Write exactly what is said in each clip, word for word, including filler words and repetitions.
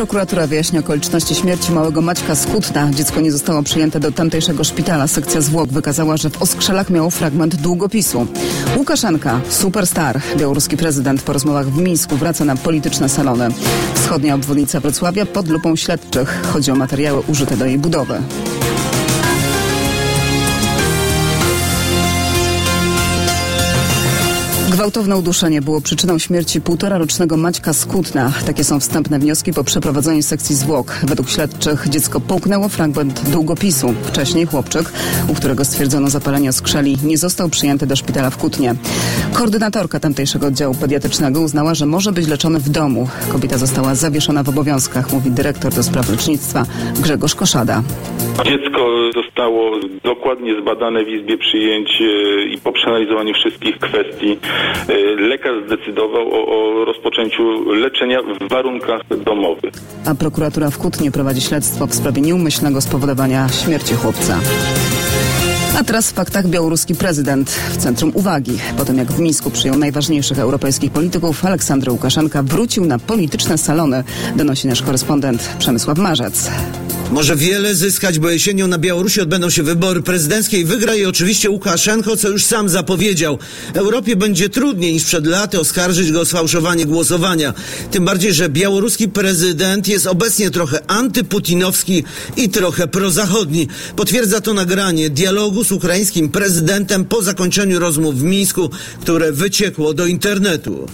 Prokuratura wyjaśnia okoliczności śmierci małego Maćka z Kutna. Dziecko nie zostało przyjęte do tamtejszego szpitala. Sekcja zwłok wykazała, że w oskrzelach miał fragment długopisu. Łukaszenka, superstar, białoruski prezydent, po rozmowach w Mińsku wraca na polityczne salony. Wschodnia obwodnica Wrocławia pod lupą śledczych. Chodzi o materiały użyte do jej budowy. Gwałtowne uduszenie było przyczyną śmierci półtorarocznego Maćka z Kutna. Takie są wstępne wnioski po przeprowadzeniu sekcji zwłok. Według śledczych dziecko połknęło fragment długopisu. Wcześniej chłopczyk, u którego stwierdzono zapalenie oskrzeli, nie został przyjęty do szpitala w Kutnie. Koordynatorka tamtejszego oddziału pediatrycznego uznała, że może być leczony w domu. Kobieta została zawieszona w obowiązkach, mówi dyrektor do spraw lecznictwa Grzegorz Koszada. Dziecko zostało dokładnie zbadane w Izbie Przyjęć i po przeanalizowaniu wszystkich kwestii lekarz zdecydował o, o rozpoczęciu leczenia w warunkach domowych. A prokuratura w Kutnie prowadzi śledztwo w sprawie nieumyślnego spowodowania śmierci chłopca. A teraz w faktach białoruski prezydent w centrum uwagi. Po tym jak w Mińsku przyjął najważniejszych europejskich polityków, Aleksander Łukaszenka wrócił na polityczne salony, donosi nasz korespondent Przemysław Marzec. Może wiele zyskać, bo jesienią na Białorusi odbędą się wybory prezydenckie i wygra je oczywiście Łukaszenko, co już sam zapowiedział. Europie będzie trudniej niż przed laty oskarżyć go o sfałszowanie głosowania. Tym bardziej, że białoruski prezydent jest obecnie trochę antyputinowski i trochę prozachodni. Potwierdza to nagranie dialogu z ukraińskim prezydentem po zakończeniu rozmów w Mińsku, które wyciekło do internetu.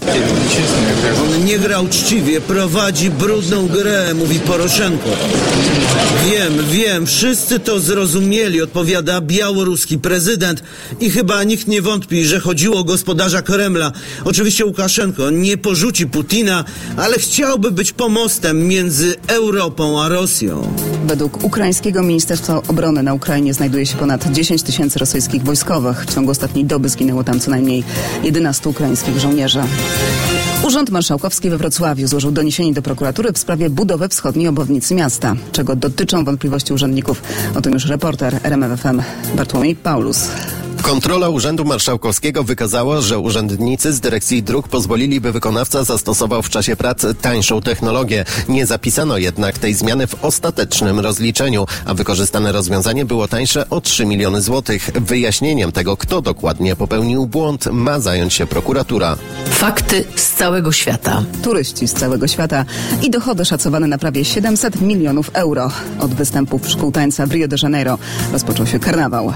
On nie gra uczciwie, prowadzi brudną grę, mówi Poroszenko. Wiem, wiem, wszyscy to zrozumieli, odpowiada białoruski prezydent i chyba nikt nie wątpi, że chodziło o gospodarza Kremla. Oczywiście Łukaszenko nie porzuci Putina, ale chciałby być pomostem między Europą a Rosją. Według ukraińskiego Ministerstwa Obrony na Ukrainie znajduje się ponad dziesięć tysięcy rosyjskich wojskowych. W ciągu ostatniej doby zginęło tam co najmniej jedenastu ukraińskich żołnierzy. Urząd Marszałkowski we Wrocławiu złożył doniesienie do prokuratury w sprawie budowy wschodniej obwodnicy miasta. Czego dotyczą wątpliwości urzędników? O tym już reporter R M F F M Bartłomiej Paulus. Kontrola Urzędu Marszałkowskiego wykazała, że urzędnicy z Dyrekcji Dróg pozwolili, by wykonawca zastosował w czasie prac tańszą technologię. Nie zapisano jednak tej zmiany w ostatecznym rozliczeniu, a wykorzystane rozwiązanie było tańsze o trzy miliony złotych. Wyjaśnieniem tego, kto dokładnie popełnił błąd, ma zająć się prokuratura. Fakty z całego świata. Turyści z całego świata i dochody szacowane na prawie siedemset milionów euro. Od występów szkół tańca w Rio de Janeiro rozpoczął się karnawał.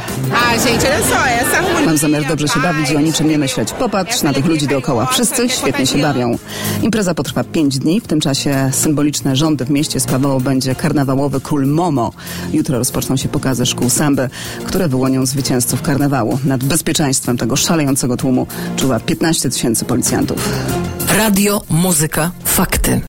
Mam zamiar dobrze się bawić i o niczym nie myśleć. Popatrz na tych ludzi dookoła. Wszyscy świetnie się bawią. Impreza potrwa pięć dni. W tym czasie symboliczne rządy w mieście sprawował będzie karnawałowy król Momo. Jutro rozpoczną się pokazy szkół samby, które wyłonią zwycięzców karnawału. Nad bezpieczeństwem tego szalejącego tłumu czuwa piętnaście tysięcy policjantów. Radio, muzyka, fakty.